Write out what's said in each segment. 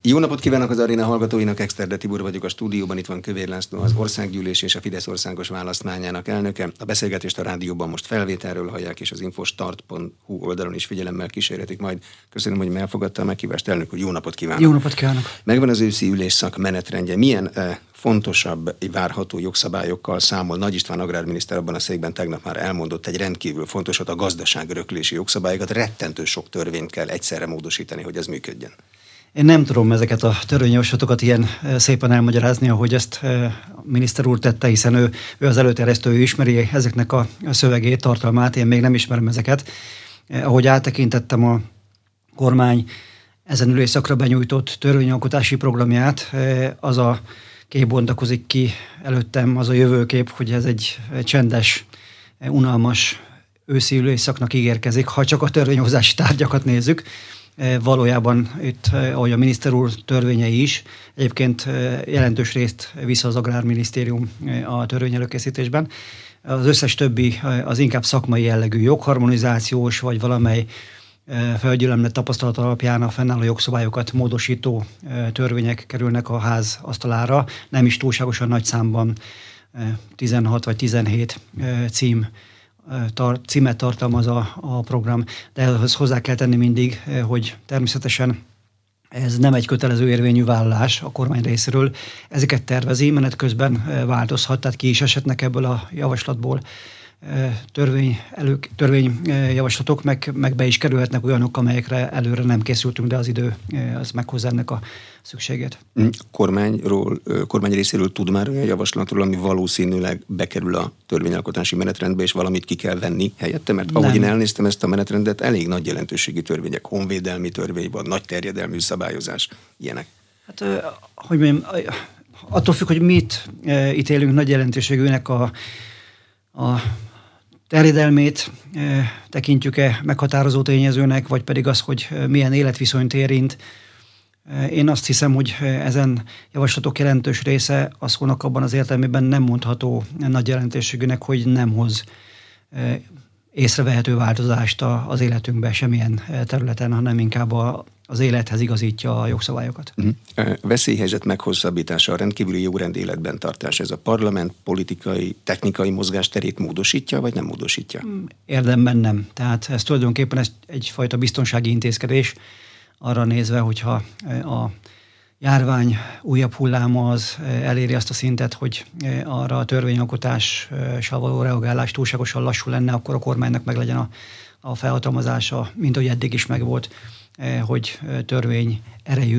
Jó napot kívánok az aréna hallgatóinak, Exterde Tibor vagyok a stúdióban, itt van Kövér László, az Országgyűlés és a Fidesz országos választmányának elnöke. A beszélgetést a rádióban most felvételről hallják, és az infostart.hu oldalon is figyelemmel kísérhetik majd. Köszönöm, hogy elfogadta a meghívást, elnök úr, jó napot kívánok! Jó napot kívánok! Megvan az őszi ülésszak menetrendje. Milyen fontosabb várható jogszabályokkal számol Nagy István agrárminiszter abban a székben tegnap már elmondott egy rendkívül fontosat, a gazdaságöröklési jogszabályokat, rettentő sok törvényt kell egyszerre módosítani, hogy ez működjön. Én nem tudom ezeket a törvényjavaslatokat ilyen szépen elmagyarázni, ahogy ezt a miniszter úr tette, hiszen ő az előterjesztő, ő ismeri ezeknek a szövegét, tartalmát, én még nem ismerem ezeket. Ahogy áttekintettem a kormány ezen ülésszakra benyújtott törvényalkotási programját, az a kép bontakozik ki előttem, az a jövőkép, hogy ez egy csendes, unalmas őszi ülésszaknak ígérkezik, ha csak a törvényhozási tárgyakat nézzük. Valójában itt, ahogy a miniszter úr törvényei is, egyébként jelentős részt visz az Agrárminisztérium a törvény előkészítésben. Az összes többi az inkább szakmai jellegű jogharmonizációs, vagy valamely földgyűlömlet tapasztalat alapján a fennálló jogszabályokat módosító törvények kerülnek a ház asztalára. Nem is túlságosan nagy számban, 16 vagy 17 címet tartalmaz a program, de ehhez hozzá kell tenni mindig, hogy természetesen ez nem egy kötelező érvényű vállalás a kormány részéről. Ezeket tervezi, menet közben változhat, tehát ki is eshetnek ebből a javaslatból törvényjavaslatok, meg be is kerülhetnek olyanok, amelyekre előre nem készültünk, de az idő az meghozza ennek a szükségét. Kormány részéről tud már olyan javaslatról, ami valószínűleg bekerül a törvényalkotási menetrendbe, és valamit ki kell venni helyette? Mert ahogy én elnéztem ezt a menetrendet, elég nagy jelentőségi törvények, honvédelmi törvény van, nagy terjedelmű szabályozás, ilyenek. Hát, hogy mondjam, attól függ, hogy mit ítélünk nagy jelentőségűnek, a terjedelmét tekintjük-e meghatározó tényezőnek, vagy pedig az, hogy milyen életviszonyt érint. Én azt hiszem, hogy ezen javaslatok jelentős része a szónak abban az értelmében nem mondható nagy jelentőségűnek, hogy nem hoz észrevehető változást az életünkben semmilyen területen, hanem inkább az élethez igazítja a jogszabályokat. Veszélyhelyzet meghosszabbítása, a rendkívüli jogrend életben tartás, ez a parlament politikai, technikai mozgásterét módosítja, vagy nem módosítja? Érdemben nem. Tehát ez tulajdonképpen egyfajta biztonsági intézkedés arra nézve, hogyha a járvány újabb hulláma az eléri azt a szintet, hogy arra a törvényalkotással való reagálás túlságosan lassú lenne, akkor a kormánynak meg legyen a felhatalmazása, mint ahogy eddig is megvolt, hogy törvény erejű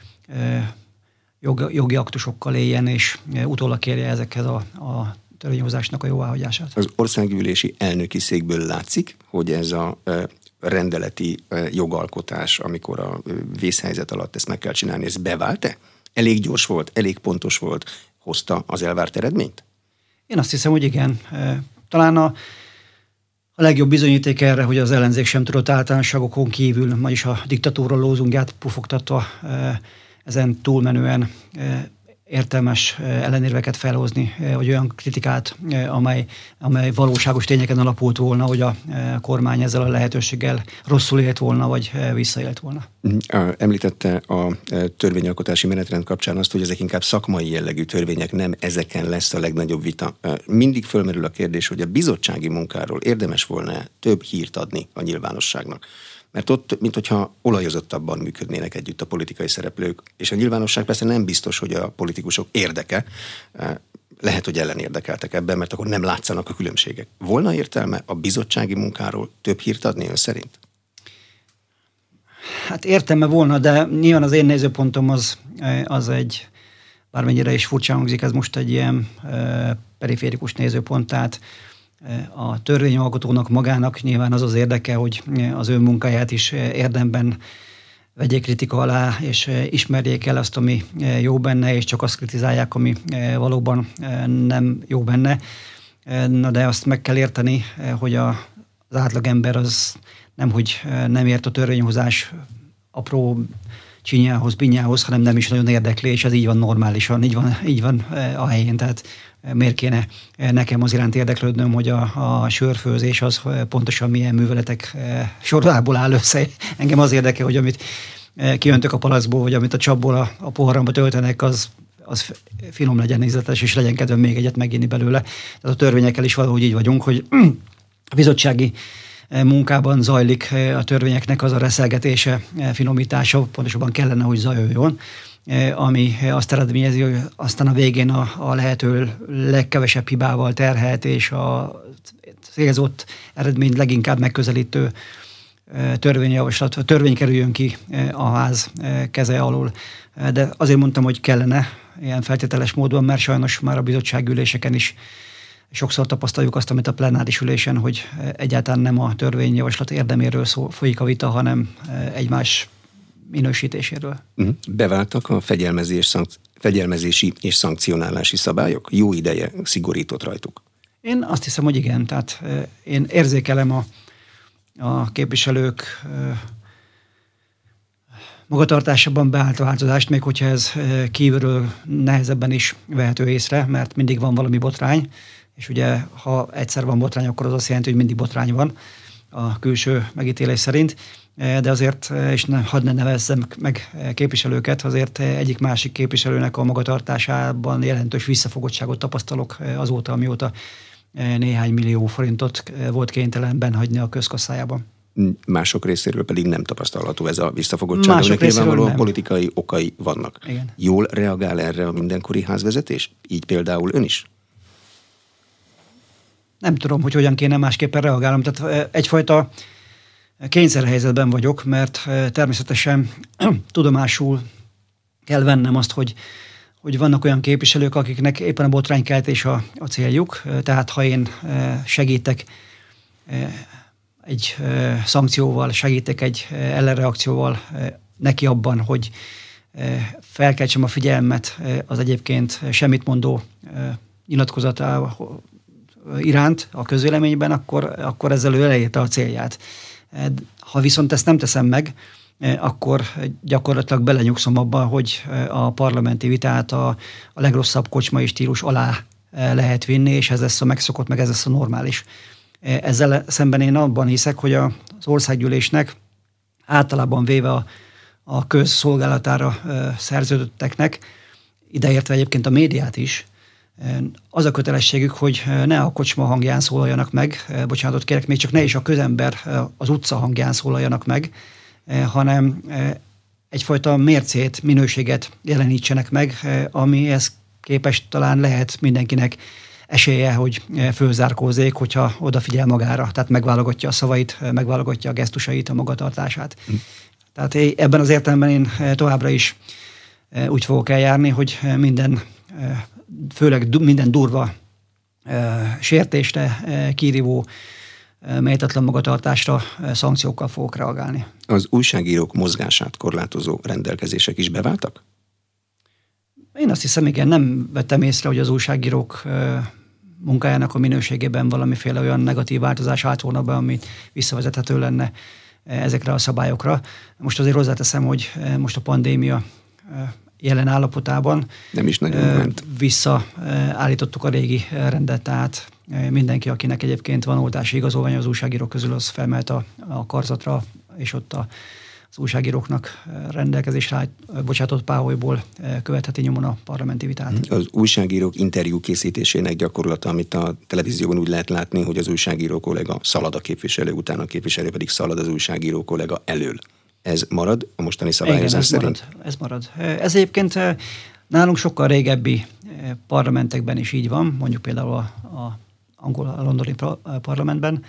jogi aktusokkal éljen, és utólag kérje ezekhez a törvényhozásnak a jóváhagyását. Az országgyűlési elnöki székből látszik, hogy ez a rendeleti jogalkotás, amikor a vészhelyzet alatt ezt meg kell csinálni, ez bevált-e? Elég gyors volt, elég pontos volt, hozta az elvárt eredményt? Én azt hiszem, hogy igen. Talán a legjobb bizonyíték erre, hogy az ellenzék sem tudott általánosságokon kívül, vagyis a diktatúra lózungját pufogtatva ezen túlmenően értelmes ellenérveket felhozni, vagy olyan kritikát, amely valóságos tényeken alapult volna, hogy a kormány ezzel a lehetőséggel rosszul élt volna, vagy visszaélt volna. Említette a törvényalkotási menetrend kapcsán azt, hogy ezek inkább szakmai jellegű törvények, nem ezeken lesz a legnagyobb vita. Mindig fölmerül a kérdés, hogy a bizottsági munkáról érdemes volna több hírt adni a nyilvánosságnak. Mert ott, minthogyha olajozottabban működnének együtt a politikai szereplők, és a nyilvánosság persze nem biztos, hogy a politikusok érdeke, lehet, hogy ellenérdekeltek ebben, mert akkor nem látszanak a különbségek. Volna értelme a bizottsági munkáról több hírt adni ön szerint? Hát értelme volna, de nyilván az én nézőpontom az egy, bármennyire is furcsán hangzik, ez most egy ilyen periférikus nézőpont, tehát a törvényalkotónak magának nyilván az érdeke, hogy az ő munkáját is érdemben vegyék kritika alá, és ismerjék el azt, ami jó benne, és csak azt kritizálják, ami valóban nem jó benne. Na de azt meg kell érteni, hogy az átlagember az nemhogy nem ért a törvényhozás apró csinyához, binyához, hanem nem is nagyon érdekli, és ez így van normálisan, így van a helyén. Tehát miért kéne nekem az iránt érdeklődnöm, hogy a sörfőzés az pontosan milyen műveletek sorából áll össze. Engem az érdekel, hogy amit kiöntök a palackból, vagy amit a csapból a poharamba töltenek, az finom legyen, ízletes, és legyen kedvem még egyet meginni belőle. Tehát a törvényekkel is valahogy így vagyunk, hogy a bizottsági munkában zajlik a törvényeknek az a reszelgetése, finomítása, pontosabban kellene, hogy zajoljon, ami azt eredményezi, hogy aztán a végén a lehető legkevesebb hibával terhelt és a célzott eredményt leginkább megközelítő törvény kerüljön ki a ház keze alól. De azért mondtam, hogy kellene ilyen feltételes módon, mert sajnos már a bizottságüléseken is sokszor tapasztaljuk azt, amit a plenáris ülésen, hogy egyáltalán nem a törvényjavaslat érdeméről folyik a vita, hanem egymás minősítéséről. Beváltak a fegyelmezési és szankcionálási szabályok? Jó ideje szigorított rajtuk. Én azt hiszem, hogy igen. Tehát én érzékelem a képviselők magatartásában beállt változást, még hogyha ez kívülről nehezebben is vehető észre, mert mindig van valami botrány, és ugye ha egyszer van botrány, akkor az azt jelenti, hogy mindig botrány van a külső megítélés szerint, de azért, és hadd ne nevezzem meg képviselőket, azért egyik-másik képviselőnek a magatartásában jelentős visszafogottságot tapasztalok azóta, amióta néhány millió forintot volt kénytelen benhagyni a közkasszájában. Mások részéről pedig nem tapasztalható ez a visszafogottság. Ennek nyilvánvalóan politikai okai vannak. Igen. Jól reagál erre a mindenkori házvezetés? Így például ön is? Nem tudom, hogy hogyan kéne másképpen reagálnom. Tehát egyfajta kényszerhelyzetben vagyok, mert természetesen tudomásul kell vennem azt, hogy vannak olyan képviselők, akiknek éppen a botránykeltés a céljuk. Tehát ha én segítek egy szankcióval, segítek egy ellenreakcióval neki abban, hogy felkeltsem a figyelmet az egyébként semmit mondó nyilatkozata iránt a közvéleményben, akkor ezzel ő elérte a célját. Ha viszont ezt nem teszem meg, akkor gyakorlatilag belenyugszom abban, hogy a parlamenti vitát a legrosszabb kocsmai stílus alá lehet vinni, és ez lesz a megszokott, meg ez lesz a normális. Ezzel szemben én abban hiszek, hogy az országgyűlésnek általában véve a közszolgálatára szerződötteknek, ideértve egyébként a médiát is, az a kötelességük, hogy ne a kocsma hangján szólaljanak meg, bocsánatot kérek, még csak ne is a közember az utca hangján szólaljanak meg, hanem egyfajta mércét, minőséget jelenítsenek meg, amihez képest talán lehet mindenkinek esélye, hogy fölzárkózzék, hogyha odafigyel magára, tehát megválogatja a szavait, megválogatja a gesztusait, a magatartását. Tehát ebben az értelemben én továbbra is úgy fogok eljárni, hogy főleg minden durva sértésre, kirívó, méltatlan magatartásra szankciókkal fogok reagálni. Az újságírók mozgását korlátozó rendelkezések is beváltak? Én azt hiszem, igen, nem vettem észre, hogy az újságírók munkájának a minőségében valamiféle olyan negatív változás állt volna be, amit visszavezethető lenne ezekre a szabályokra. Most azért hozzáteszem, hogy most a pandémia jelen állapotában nem is nagyon ment. Visszaállítottuk a régi rendet, tehát mindenki, akinek egyébként van oltási igazolványa az újságírók közül, az felmelt a karzatra, és ott az újságíróknak rendelkezésre bocsátott páholyból követheti nyomon a parlamenti vitát. Az újságírók interjú készítésének gyakorlata, amit a televízióban úgy lehet látni, hogy az újságíró kollega szalad a képviselő után, a képviselő pedig szalad az újságíró kollega elől. Ez marad a mostani szabályozás szerint? Ez marad. Ez egyébként nálunk sokkal régebbi parlamentekben is így van, mondjuk például a angol-londoni parlamentben,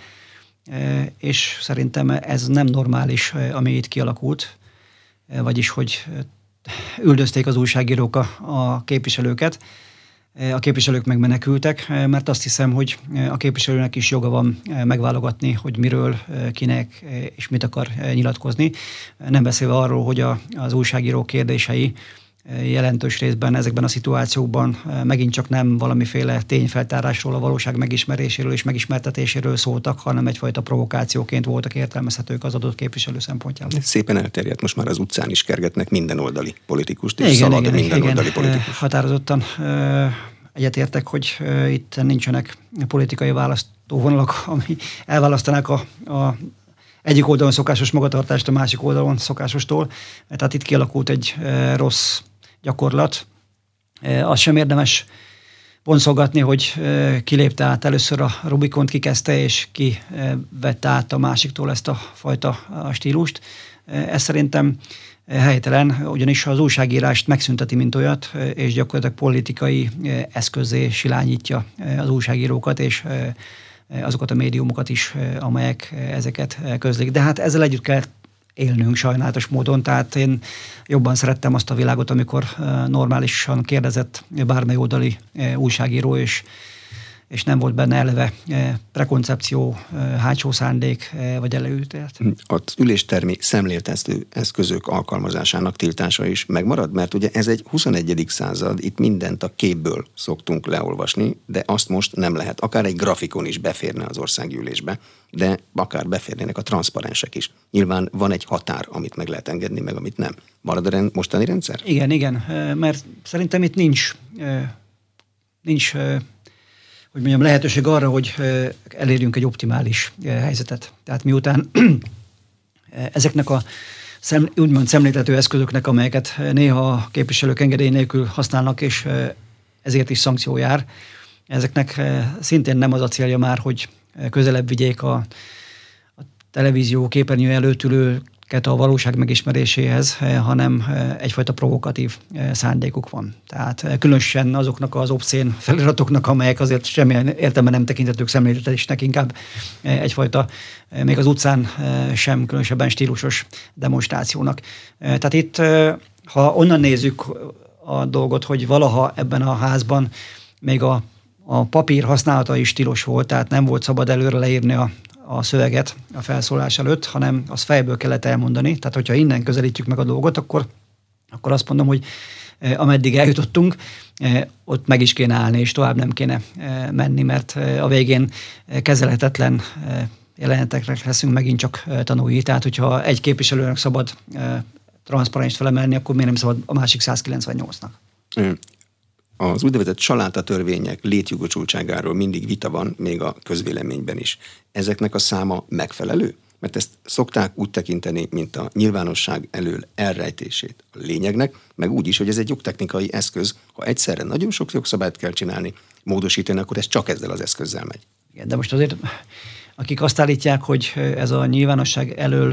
és szerintem ez nem normális, ami itt kialakult, vagyis hogy üldözték az újságírók a képviselőket, a képviselők megmenekültek, mert azt hiszem, hogy a képviselőnek is joga van megválogatni, hogy miről, kinek és mit akar nyilatkozni. Nem beszélve arról, hogy az újságírók kérdései jelentős részben ezekben a szituációkban megint csak nem valamiféle tényfeltárásról, a valóság megismeréséről és megismertetéséről szóltak, hanem egyfajta provokációként voltak értelmezhetők az adott képviselő szempontjából. Szépen elterjedt, most már az utcán is kergetnek minden oldali politikust, és szalad minden oldali politikus. Határozottan egyetértek, hogy itt nincsenek politikai választóvonalak, ami elválasztanák egyik oldalon szokásos magatartást, a másik oldalon szokásostól. Tehát itt kialakult egy rossz gyakorlat. Azt sem érdemes boncolgatni, hogy kilépte át először a Rubikont, kikezdte, és ki vette át a másiktól ezt a fajta stílust. Ez szerintem helytelen, ugyanis az újságírást megszünteti, mint olyat, és gyakorlatilag politikai eszközzé silányítja az újságírókat, és azokat a médiumokat is, amelyek ezeket közlik. De hát ezzel együtt kell élnünk sajnálatos módon, tehát én jobban szerettem azt a világot, amikor normálisan kérdezett bármely oldali újságíró, és nem volt benne eleve prekoncepció, hátsó szándék vagy előítélet. Az üléstermi szemléltető eszközök alkalmazásának tiltása is megmarad, mert ugye ez egy 21. század, itt mindent a képből szoktunk leolvasni, de azt most nem lehet. Akár egy grafikon is beférne az országgyűlésbe, de akár beférnének a transzparensek is. Nyilván van egy határ, amit meg lehet engedni, meg amit nem. Marad a mostani rendszer? Igen, mert szerintem itt nincs hogy mondjam, lehetőség arra, hogy elérjünk egy optimális helyzetet. Tehát miután ezeknek a úgymond szemléltető eszközöknek, amelyeket néha a képviselők engedély nélkül használnak, és ezért is szankció jár, ezeknek szintén nem az a célja már, hogy közelebb vigyék a televízió képernyő előtt ülőket a valóság megismeréséhez, hanem egyfajta provokatív szándékuk van. Tehát különösen azoknak az obszén feliratoknak, amelyek azért semmilyen értelemben nem tekintetők szemléltetésnek, inkább egyfajta, még az utcán sem különösebben stílusos demonstrációnak. Tehát itt, ha onnan nézzük a dolgot, hogy valaha ebben a házban még a papír használata is tilos volt, tehát nem volt szabad előre leírni a szöveget a felszólás előtt, hanem azt fejből kellett elmondani. Tehát, hogyha innen közelítjük meg a dolgot, akkor azt mondom, hogy ameddig eljutottunk, ott meg is kéne állni, és tovább nem kéne menni, mert a végén kezelhetetlen jelenetekre leszünk megint csak tanulni. Tehát, hogyha egy képviselőnek szabad transzparenst felemelni, akkor miért nem szabad a másik 198-nak? Az úgynevezett családtörvények létjogosultságáról mindig vita van, még a közvéleményben is. Ezeknek a száma megfelelő? Mert ezt szokták úgy tekinteni, mint a nyilvánosság elől elrejtését a lényegnek, meg úgy is, hogy ez egy jogtechnikai eszköz. Ha egyszerre nagyon sok jogszabályt kell csinálni, módosítani, akkor ez csak ezzel az eszközzel megy. Igen, de most azért, akik azt állítják, hogy ez a nyilvánosság elől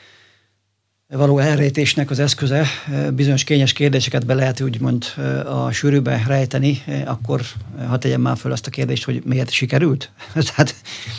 való elrejtésnek az eszköze, bizonyos kényes kérdéseket be lehet úgymond a sűrűbe rejteni, akkor ha tegyem már föl azt a kérdést, hogy miért sikerült? Tehát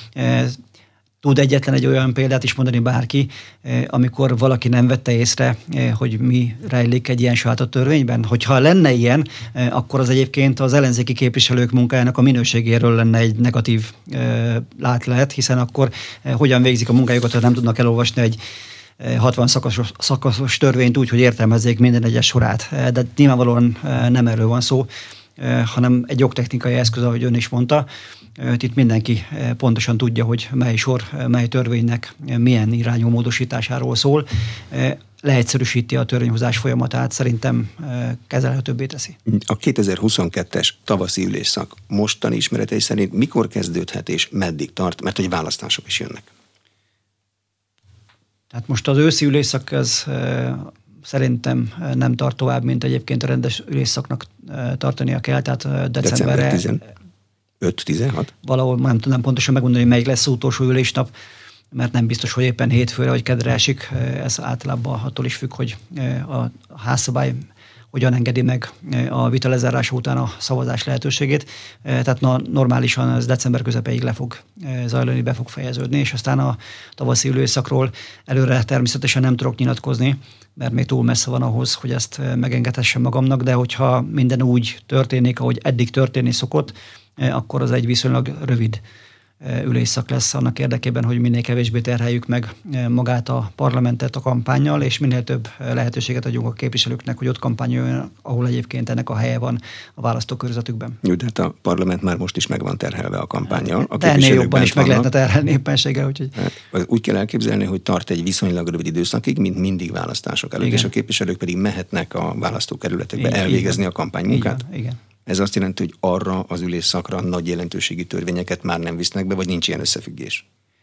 tud egyetlen egy olyan példát is mondani bárki, amikor valaki nem vette észre, hogy mi rejlik egy ilyen sajátos törvényben? Hogyha lenne ilyen, akkor az egyébként az ellenzéki képviselők munkájának a minőségéről lenne egy negatív látlet, hiszen akkor hogyan végzik a munkájukat, ha nem tudnak elolvasni egy 60 szakaszos törvényt úgy, hogy értelmezzék minden egyes sorát. De nyilvánvalóan nem erről van szó, hanem egy jogtechnikai eszköz, ahogy ön is mondta. Itt mindenki pontosan tudja, hogy mely sor, mely törvénynek milyen irányú módosításáról szól. Leegyszerűsíti a törvényhozás folyamatát, szerintem kezelhetőbbé teszi. A 2022-es tavaszi ülésszak mostani ismeretei szerint mikor kezdődhet és meddig tart, mert hogy választások is jönnek? Tehát most az őszi ülésszak az szerintem nem tart tovább, mint egyébként a rendes ülésszaknak tartania kell, tehát decemberre 15-16? Valahol nem tudnám pontosan megmondani, melyik lesz az utolsó ülésnap, mert nem biztos, hogy éppen hétfőre vagy kedre esik. Ez általában attól is függ, hogy a házszabály hogyan engedi meg a vita lezárása után a szavazás lehetőségét. Tehát normálisan ez december közepéig le fog zajlani, be fog fejeződni, és aztán a tavaszi időszakról előre természetesen nem tudok nyilatkozni, mert még túl messze van ahhoz, hogy ezt megengedhessem magamnak, de hogyha minden úgy történik, ahogy eddig történni szokott, akkor az egy viszonylag rövid ülésszak lesz annak érdekében, hogy minél kevésbé terheljük meg magát a parlamentet a kampánnyal, és minél több lehetőséget adjunk a képviselőknek, hogy ott kampányoljon, ahol egyébként ennek a helye van a választókörzetükben. Jó, de hát a parlament már most is meg van terhelve a kampánnyal. De ennél jobban is meg lehetne terhelni éppenséggel. Úgyhogy... Úgy kell elképzelni, hogy tart egy viszonylag rövid időszakig, mint mindig választások előtt, és a képviselők pedig mehetnek a választókerületekbe elvégezni a kampánymunkát. Igen. Ez azt jelenti, hogy arra az ülésszakra nagy jelentőségi törvényeket már nem visznek be, vagy nincs ilyen összefüggés?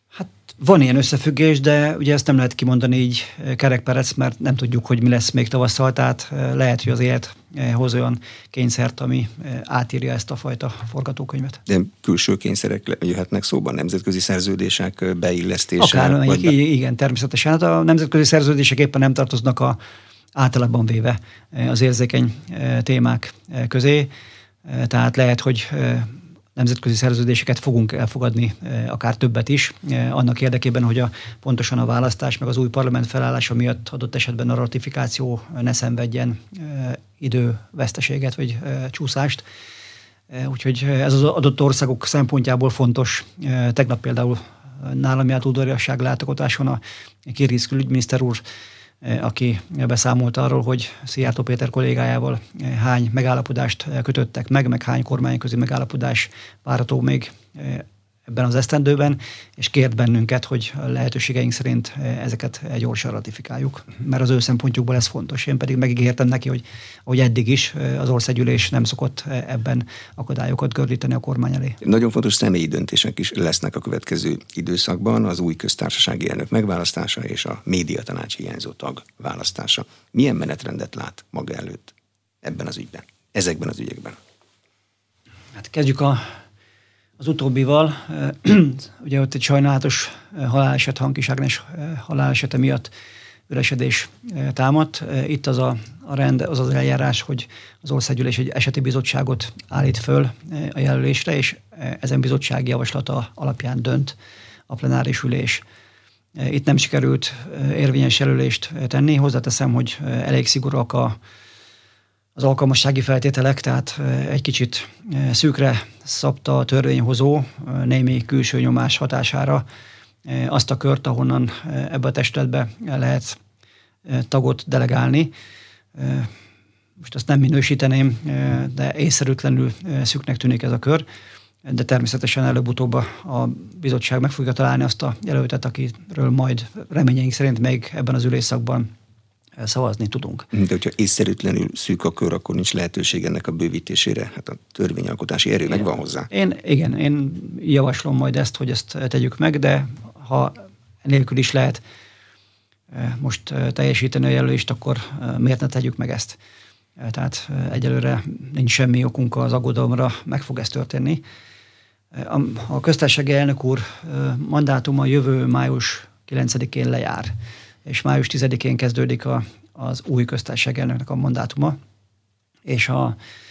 Hát van ilyen összefüggés, de ugye ezt nem lehet kimondani így kerekperec, mert nem tudjuk, hogy mi lesz még tavasszal, tehát lehet, hogy az élet hoz olyan kényszert, ami átírja ezt a fajta forgatókönyvet. De külső kényszerek jöhetnek szóban, nemzetközi szerződések beillesztése? Akár, igen, természetesen. Hát a nemzetközi szerződések éppen nem tartoznak általában véve az érzékeny témák közé, tehát lehet, hogy nemzetközi szerződéseket fogunk elfogadni, akár többet is, annak érdekében, hogy pontosan a választás meg az új parlament felállása miatt adott esetben a ratifikáció ne szenvedjen időveszteséget vagy csúszást. Úgyhogy ez az adott országok szempontjából fontos. Tegnap például nálam járt udvariasság látogatáson a kirgiz külügyminiszter úr, aki beszámolt arról, hogy Szijjártó Péter kollégájával hány megállapodást kötöttek meg hány kormányközi megállapodás várható még ebben az esztendőben, és kért bennünket, hogy a lehetőségeink szerint ezeket gyorsan ratifikáljuk, mert az ő szempontjukból ez fontos. Én pedig megígértem neki, hogy eddig is az országgyűlés nem szokott ebben akadályokat gördíteni a kormány elé. Nagyon fontos személyi döntések is lesznek a következő időszakban, az új köztársasági elnök megválasztása és a médiatanács hiányzó tag választása. Milyen menetrendet lát maga előtt ebben az ügyben, ezekben az ügyekben? Hát kezdjük az utóbbival. Ugye ott egy sajnálatos haláleset, Hankish Ágnes halálesete miatt üresedés támadt. Itt az a rend, az az eljárás, hogy az országgyűlés egy eseti bizottságot állít föl a jelölésre, és ezen bizottság javaslata alapján dönt a plenáris ülés. Itt nem sikerült érvényes jelölést tenni. Hozzáteszem, hogy elég szigorúak az alkalmassági feltételek, tehát egy kicsit szűkre szabta a törvényhozó némi külső nyomás hatására azt a kört, ahonnan ebbe a testületbe lehet tagot delegálni. Most azt nem minősíteném, de észszerűtlenül szűknek tűnik ez a kör, de természetesen előbb-utóbb a bizottság meg fogja találni azt a jelöltet, akiről majd reményeink szerint még ebben az ülésszakban szavazni tudunk. De hogyha észszerűtlenül szűk a kör, akkor nincs lehetőség ennek a bővítésére, hát a törvényalkotási erő megvan hozzá. Én javaslom majd ezt, hogy ezt tegyük meg, de ha nélkül is lehet most teljesíteni a jelölést, akkor miért ne tegyük meg ezt? Tehát egyelőre nincs semmi okunk az aggodalomra, meg fog ez történni. A köztársasági elnök úr mandátuma jövő május 9-én lejár, és május 10-én kezdődik az új köztársasági elnöknek a mandátuma, és a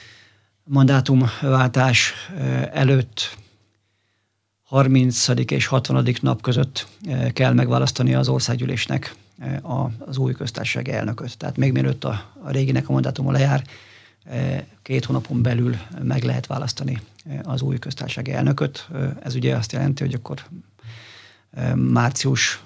mandátumváltás előtt 30. és 60. nap között kell megválasztani az országgyűlésnek az új köztársasági elnököt. Tehát még mielőtt a réginek a mandátuma lejár, 2 hónapon belül meg lehet választani az új köztársasági elnököt. Ez ugye azt jelenti, hogy akkor március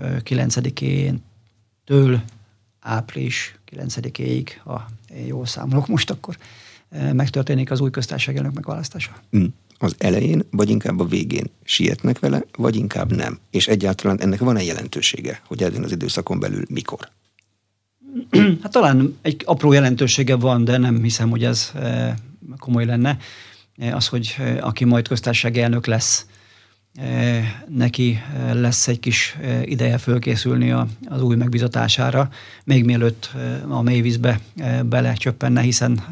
9-től április 9-ig, ha jól számolok most, akkor megtörténik az új köztársasági elnök megválasztása. Az elején, vagy inkább a végén sietnek vele, vagy inkább nem? És egyáltalán ennek van-e jelentősége, hogy ezen az időszakon belül mikor? Hát talán egy apró jelentősége van, de nem hiszem, hogy ez komoly lenne. Az, hogy aki majd köztársasági elnök lesz, neki lesz egy kis ideje fölkészülni az új megbizatására, még mielőtt a mélyvízbe belecsöppenne, hiszen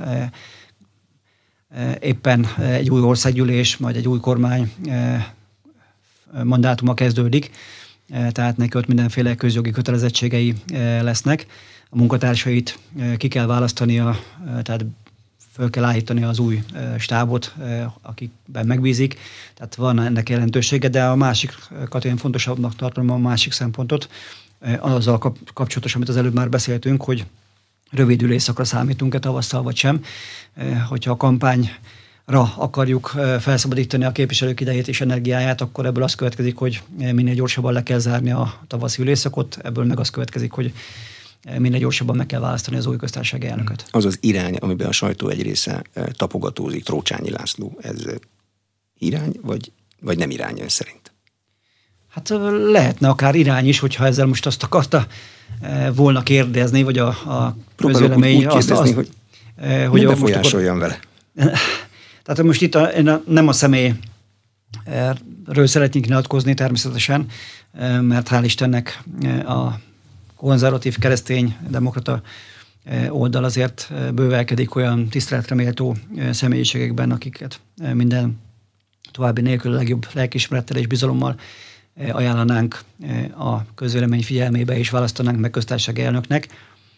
éppen egy új országgyűlés, majd egy új kormány mandátuma kezdődik, tehát neki ott mindenféle közjogi kötelezettségei lesznek. A munkatársait ki kell választania, tehát föl kell állítani az új stábot, akikben megbízik, tehát van ennek jelentősége, de a másikat én fontosabbnak tartom, a másik szempontot, azzal kapcsolatos, amit az előbb már beszéltünk, hogy rövid ülésszakra számítunk-e tavasszal vagy sem, hogyha a kampányra akarjuk felszabadítani a képviselők idejét és energiáját, akkor ebből az következik, hogy minél gyorsabban le kell zárni a tavaszi ülésszakot, ebből meg az következik, hogy minél gyorsabban meg kell választani az új köztársasági elnököt. Az az irány, amiben a sajtó egy része tapogatózik, Trócsányi László, ez irány, vagy nem irány ön szerint? Hát lehetne akár irány is, hogyha ezzel most azt akarta volna kérdezni, vagy a közvélemény hogy mi befolyásoljon vele. Tehát most itt nem a személy Ről szeretnénk nyilatkozni természetesen, mert hál' Istennek a konzervatív, keresztény, demokrata oldal azért bővelkedik olyan tiszteletre méltó személyiségekben, akiket minden további nélkül a legjobb lelkiismerettel és bizalommal ajánlanánk a közvélemény figyelmébe és választanánk meg köztársasági elnöknek.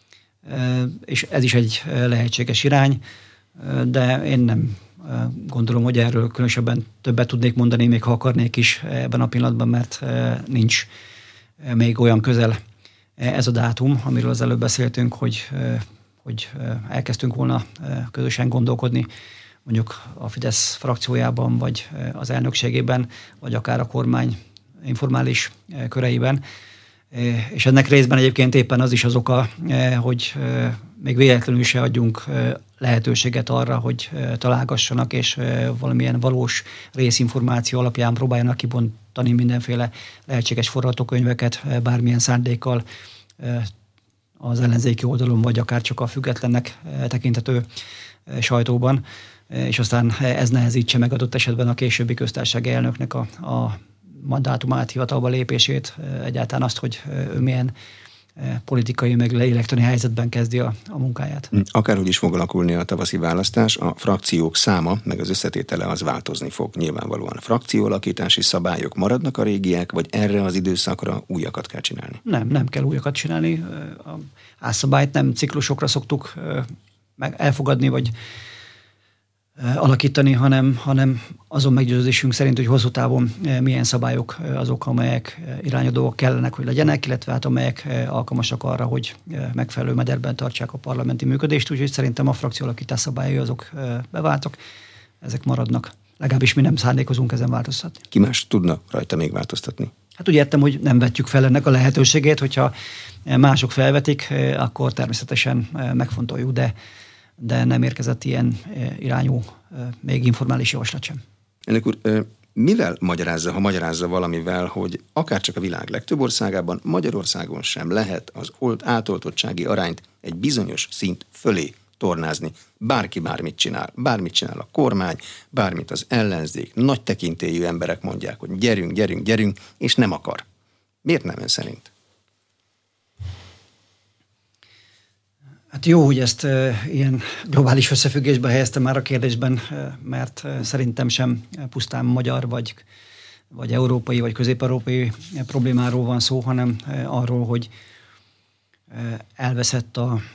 És ez is egy lehetséges irány, de én nem gondolom, hogy erről különösebben többet tudnék mondani, még ha akarnék is ebben a pillanatban, mert nincs még olyan közel ez a dátum, amiről az előbb beszéltünk, hogy elkezdtünk volna közösen gondolkodni, mondjuk a Fidesz frakciójában, vagy az elnökségében, vagy akár a kormány informális köreiben. És ennek részben egyébként éppen az is az oka, hogy még véletlenül se adjunk lehetőséget arra, hogy találgassanak, és valamilyen valós részinformáció alapján próbáljanak kibontani mindenféle lehetséges forgatókönyveket bármilyen szándékkal az ellenzéki oldalon, vagy akár csak a függetlennek tekintető sajtóban, és aztán ez nehezítse meg adott esetben a későbbi köztársasági elnöknek a mandátumát, hivatalba lépését, egyáltalán azt, hogy ő milyen politikai, meg lélektani helyzetben kezdi a munkáját. Akárhogy is fog alakulni a tavaszi választás, a frakciók száma, meg az összetétele az változni fog. Nyilvánvalóan a frakcióalakítási szabályok maradnak a régiek, vagy erre az időszakra újakat kell csinálni? Nem kell újakat csinálni. A házszabályt nem ciklusokra szoktuk meg elfogadni, vagy alakítani, hanem azon meggyőződésünk szerint, hogy hosszú távon milyen szabályok azok, amelyek irányadóak kellenek, hogy legyenek, illetve hát amelyek alkalmasak arra, hogy megfelelő mederben tartsák a parlamenti működést, úgyhogy szerintem a frakcióalakítás szabályai azok beváltak, ezek maradnak. Legalábbis mi nem szándékozunk ezen változtatni. Ki más tudna rajta még változtatni? Hát úgy értem, hogy nem vetjük fel ennek a lehetőségét, hogyha mások felvetik, akkor természetesen megfontoljuk, de nem érkezett ilyen irányú, még informális javaslat sem. Elnök úr, mivel magyarázza, ha magyarázza valamivel, hogy akárcsak a világ legtöbb országában, Magyarországon sem lehet az átoltottsági arányt egy bizonyos szint fölé tornázni. Bárki bármit csinál a kormány, bármit az ellenzék, nagy tekintélyű emberek mondják, hogy gyerünk, és nem akar. Miért nem ön szerint? Hát jó, hogy ezt ilyen globális összefüggésbe helyeztem már a kérdésben, mert szerintem sem pusztán magyar, vagy európai, vagy közép-európai problémáról van szó, hanem arról, hogy elveszett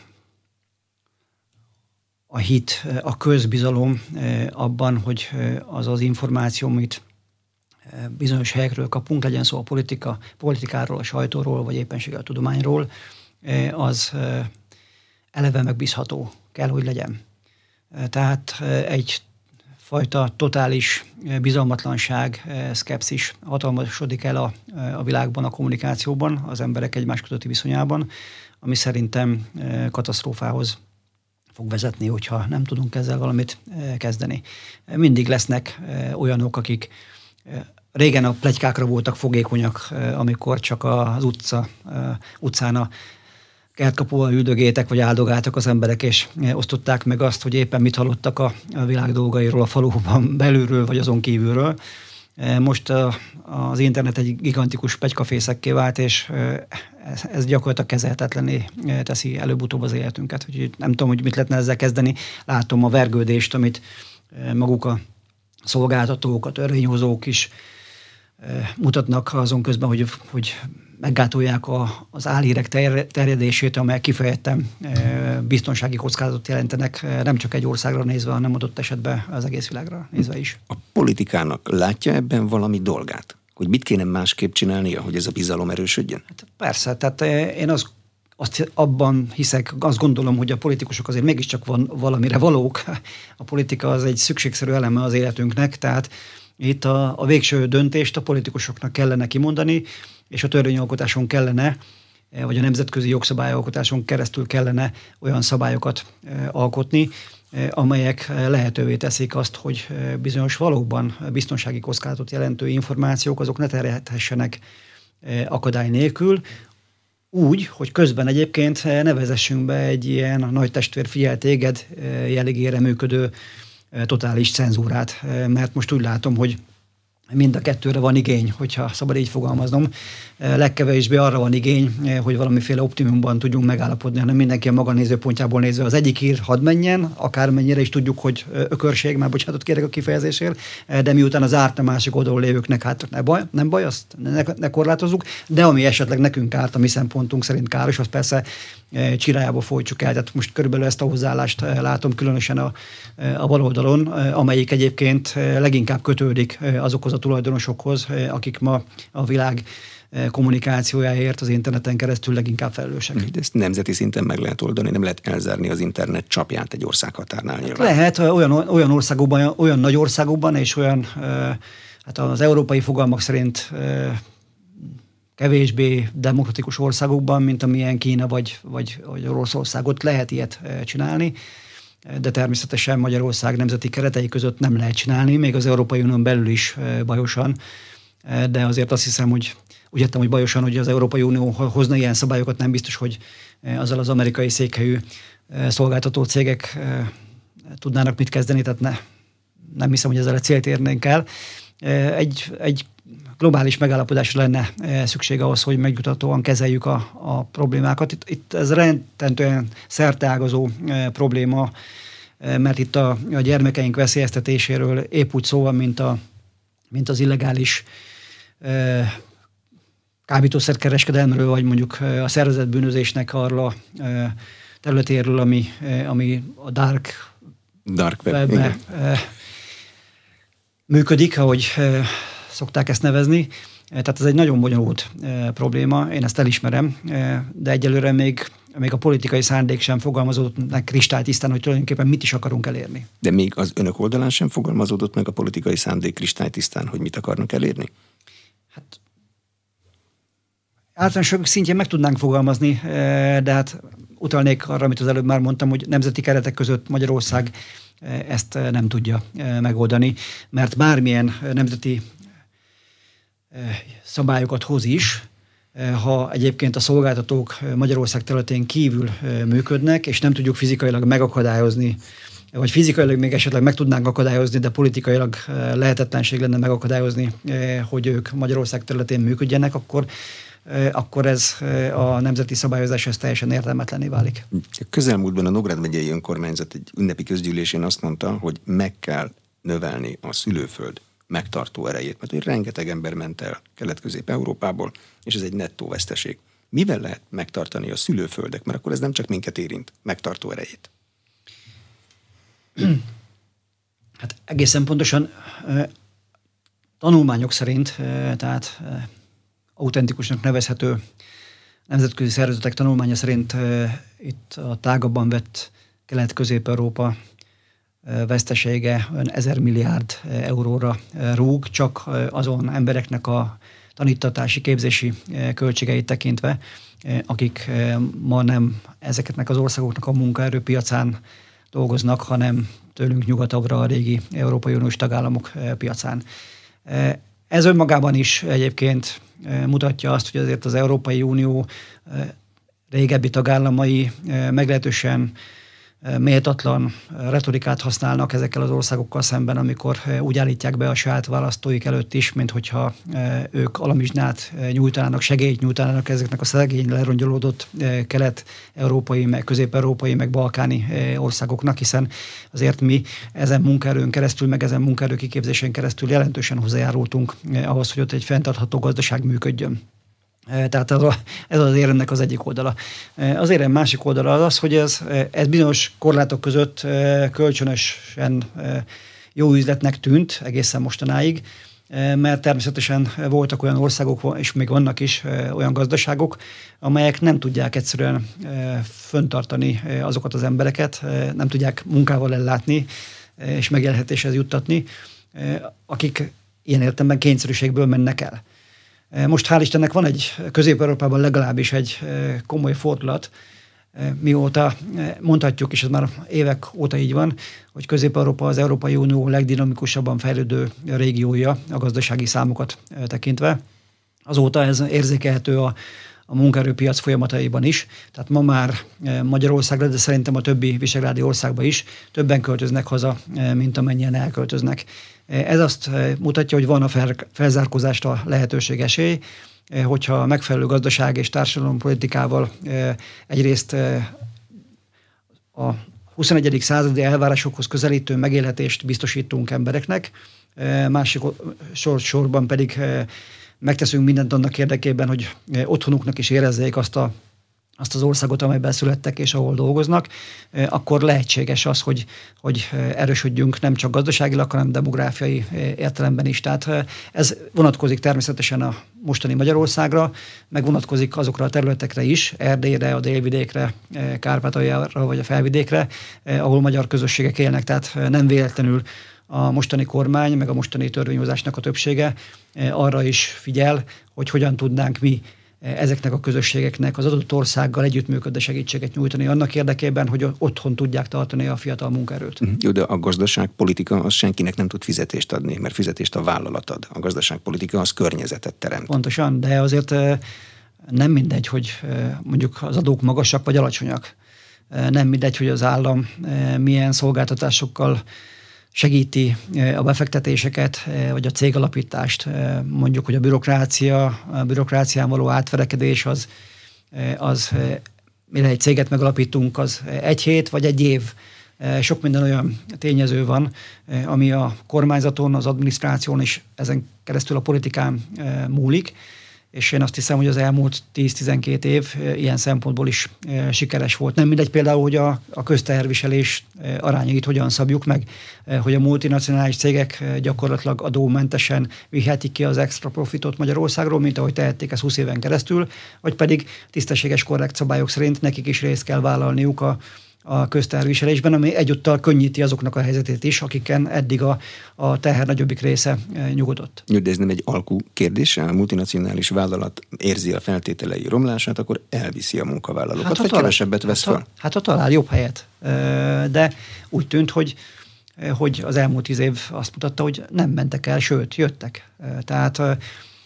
a hit, a közbizalom abban, hogy az az információ, amit bizonyos helyekről kapunk, legyen szó a politikáról, a sajtóról, vagy éppenséggel a tudományról, az eleve megbízható kell, hogy legyen. Tehát egyfajta totális bizalmatlanság, szkepszis hatalmasodik el a világban, a kommunikációban, az emberek egymás közötti viszonyában, ami szerintem katasztrófához fog vezetni, hogyha nem tudunk ezzel valamit kezdeni. Mindig lesznek olyanok, akik régen a pletykákra voltak fogékonyak, amikor csak az utcán a kertkapuval üldögéltek, vagy áldogáltak az emberek, és osztották meg azt, hogy éppen mit hallottak a világ dolgairól, a faluban belülről, vagy azon kívülről. Most az internet egy gigantikus pletykafészekké vált, és ez gyakorlatilag kezelhetetlenné teszi előbb-utóbb az életünket. Úgyhogy nem tudom, hogy mit lehetne ezzel kezdeni. Látom a vergődést, amit maguk a szolgáltatók, a törvényhozók is mutatnak azon közben, hogy meggátolják az álhírek terjedését, amelyek kifejezetten biztonsági kockázatot jelentenek, nem csak egy országra nézve, hanem adott esetben az egész világra nézve is. A politikának látja ebben valami dolgát? Hogy mit kéne másképp csinálnia, hogy ez a bizalom erősödjön? Hát persze, tehát én azt abban hiszek, azt gondolom, hogy a politikusok azért mégiscsak valamire valók. A politika az egy szükségszerű eleme az életünknek, tehát itt a végső döntést a politikusoknak kellene kimondani, és a törvényalkotáson kellene, vagy a nemzetközi jogszabályalkotáson keresztül kellene olyan szabályokat alkotni, amelyek lehetővé teszik azt, hogy bizonyos valóban biztonsági kockázatot jelentő információk azok ne terjedhessenek akadály nélkül, úgy, hogy közben egyébként ne vezessünk be egy ilyen nagy testvér figyel téged jellegére működő totális cenzúrát, mert most úgy látom, hogy mind a kettőre van igény, hogyha szabad így fogalmaznom. Legkevésbé arra van igény, hogy valamiféle optimumban tudjunk megállapodni, hanem mindenki a maga nézőpontjából nézve. Az egyik hír hadd menjen, akármennyire is tudjuk, hogy ökörség, már bocsánatot kérek a kifejezésért, de miután az árt a másik oldalon lévőknek, hát nem baj, azt ne korlátozzuk, de ami esetleg nekünk árt, a mi szempontunk szerint káros, az persze csirájába folytsuk el. Tehát most körülbelül ezt a hozzáállást látom különösen a baloldalon, amelyik egyébként leginkább kötődik azokhoz a tulajdonosokhoz, akik ma a világ kommunikációjáért az interneten keresztül leginkább felelősek. De ezt nemzeti szinten meg lehet oldani, nem lehet elzárni az internet csapját egy országhatárnál nyilván. Lehet olyan országokban, olyan nagy országokban, és olyan, hát az európai fogalmak szerint kevésbé demokratikus országokban, mint amilyen Kína vagy Oroszország. Ott lehet ilyet csinálni, de természetesen Magyarország nemzeti keretei között nem lehet csinálni, még az Európai Unión belül is bajosan, de azért azt hiszem, hogy úgy értem, hogy bajosan, hogy az Európai Unió hozna ilyen szabályokat, nem biztos, hogy azzal az amerikai székhelyű szolgáltató cégek tudnának mit kezdeni, tehát nem hiszem, hogy ezzel a célt érnénk el. Egy globális megállapodásra lenne szükség ahhoz, hogy megnyugtatóan kezeljük a problémákat. Itt ez rendkívül szerteágazó probléma, mert itt a gyermekeink veszélyeztetéséről épp úgy szó van, mint az illegális kábítószerkereskedelmről, vagy mondjuk a szervezett bűnözésnek arról a területéről, ami a dark webben működik, ahogy szokták ezt nevezni. Tehát ez egy nagyon bonyolult probléma, én ezt elismerem, de egyelőre még a politikai szándék sem fogalmazódott meg kristálytisztán, hogy tulajdonképpen mit is akarunk elérni. De még az önök oldalán sem fogalmazódott meg a politikai szándék kristálytisztán, hogy mit akarnak elérni? Hát általánosok szintjén meg tudnánk fogalmazni, de hát utalnék arra, amit az előbb már mondtam, hogy nemzeti keretek között Magyarország ezt nem tudja megoldani, mert bármilyen nemzeti szabályokat hoz is, ha egyébként a szolgáltatók Magyarország területén kívül működnek, és nem tudjuk fizikailag megakadályozni, vagy fizikailag még esetleg meg tudnánk akadályozni, de politikailag lehetetlenség lenne megakadályozni, hogy ők Magyarország területén működjenek, akkor ez a nemzeti szabályozás ez teljesen értelmetlenné válik. Közelmúltban a Nógrád megyei önkormányzat egy ünnepi közgyűlésén azt mondta, hogy meg kell növelni a szülőföld megtartó erejét, mert hogy rengeteg ember ment el Kelet-Közép-Európából, és ez egy nettó veszteség. Mivel lehet megtartani a szülőföldek, mert akkor ez nem csak minket érint, megtartó erejét? Hát egészen pontosan tanulmányok szerint, tehát autentikusnak nevezhető nemzetközi szervezetek tanulmánya szerint itt a tágabban vett Kelet-Közép-Európa vesztesége 1000 milliárd euróra rúg, csak azon embereknek a tanítatási, képzési költségeit tekintve, akik ma nem ezeknek az országoknak a munkaerőpiacán dolgoznak, hanem tőlünk nyugatabbra a régi Európai Uniós tagállamok piacán. Ez önmagában is egyébként mutatja azt, hogy azért az Európai Unió régebbi tagállamai meglehetősen méltatlan retorikát használnak ezekkel az országokkal szemben, amikor úgy állítják be a saját választóik előtt is, mint hogyha ők alamizsnát nyújtanának, segélyt nyújtanának ezeknek a szegény, lerongyolódott kelet-európai, meg közép-európai, meg balkáni országoknak, hiszen azért mi ezen munkaerőn keresztül, meg ezen munkaerő kiképzésen keresztül jelentősen hozzájárultunk ahhoz, hogy ott egy fenntartható gazdaság működjön. Tehát ez az éremnek az egyik oldala. Az érem másik oldala az, hogy ez bizonyos korlátok között kölcsönösen jó üzletnek tűnt egészen mostanáig, mert természetesen voltak olyan országok, és még vannak is olyan gazdaságok, amelyek nem tudják egyszerűen föntartani azokat az embereket, nem tudják munkával ellátni és megélhetéshez juttatni, akik ilyen értelemben kényszerűségből mennek el. Most hál' Istennek van Közép-Európában legalábbis egy komoly fordulat, mióta mondhatjuk, és ez már évek óta így van, hogy Közép-Európa az Európai Unió legdinamikusabban fejlődő régiója a gazdasági számokat tekintve. Azóta ez érzékelhető a munkaerőpiac folyamataiban is. Tehát ma már Magyarországra, de szerintem a többi visegrádi országba is többen költöznek haza, mint amennyien elköltöznek. Ez azt mutatja, hogy van a felzárkózásra lehetőség, esély, hogyha megfelelő gazdaság és társadalompolitikával egyrészt a 21. századi elvárásokhoz közelítő megélhetést biztosítunk embereknek, másik sorban pedig megteszünk mindent annak érdekében, hogy otthonuknak is érezzék azt az országot, amelyben születtek és ahol dolgoznak, akkor lehetséges az, hogy erősödjünk nem csak gazdaságilag, hanem demográfiai értelemben is. Tehát ez vonatkozik természetesen a mostani Magyarországra, meg vonatkozik azokra a területekre is, Erdélyre, a délvidékre, Kárpátaljára vagy a felvidékre, ahol magyar közösségek élnek. Tehát nem véletlenül a mostani kormány, meg a mostani törvényhozásnak a többsége arra is figyel, hogy hogyan tudnánk mi ezeknek a közösségeknek az adott országgal együttműködő segítséget nyújtani annak érdekében, hogy otthon tudják tartani a fiatal munkaerőt. Jó, de a gazdaságpolitika az senkinek nem tud fizetést adni, mert fizetést a vállalat ad. A gazdaságpolitika az környezetet teremt. Pontosan, de azért nem mindegy, hogy mondjuk az adók magasak vagy alacsonyak. Nem mindegy, hogy az állam milyen szolgáltatásokkal segíti a befektetéseket, vagy a cégalapítást. Mondjuk, hogy a bürokrácián való átverekedés az mire egy céget megalapítunk, az 1 hét vagy 1 év. Sok minden olyan tényező van, ami a kormányzaton, az adminisztráción és ezen keresztül a politikán múlik, és én azt hiszem, hogy az elmúlt 10-12 év ilyen szempontból is sikeres volt. Nem mindegy például, hogy a közteherviselés arányait hogyan szabjuk meg, hogy a multinacionális cégek gyakorlatilag adómentesen vihetik ki az extra profitot Magyarországról, mint ahogy tehették ezt 20 éven keresztül, vagy pedig tisztességes, korrekt szabályok szerint nekik is részt kell vállalniuk a közteherviselésben, ami egyúttal könnyíti azoknak a helyzetét is, akiken eddig a teher nagyobbik része nyugodott. De ez nem egy alkú kérdés, a multinacionális vállalat érzi a feltételei romlását, akkor elviszi a munkavállalókat, vagy kevesebbet vesz fel? Hát ha talál jobb helyet. De úgy tűnt, hogy az elmúlt 10 év azt mutatta, hogy nem mentek el, sőt, jöttek. Tehát a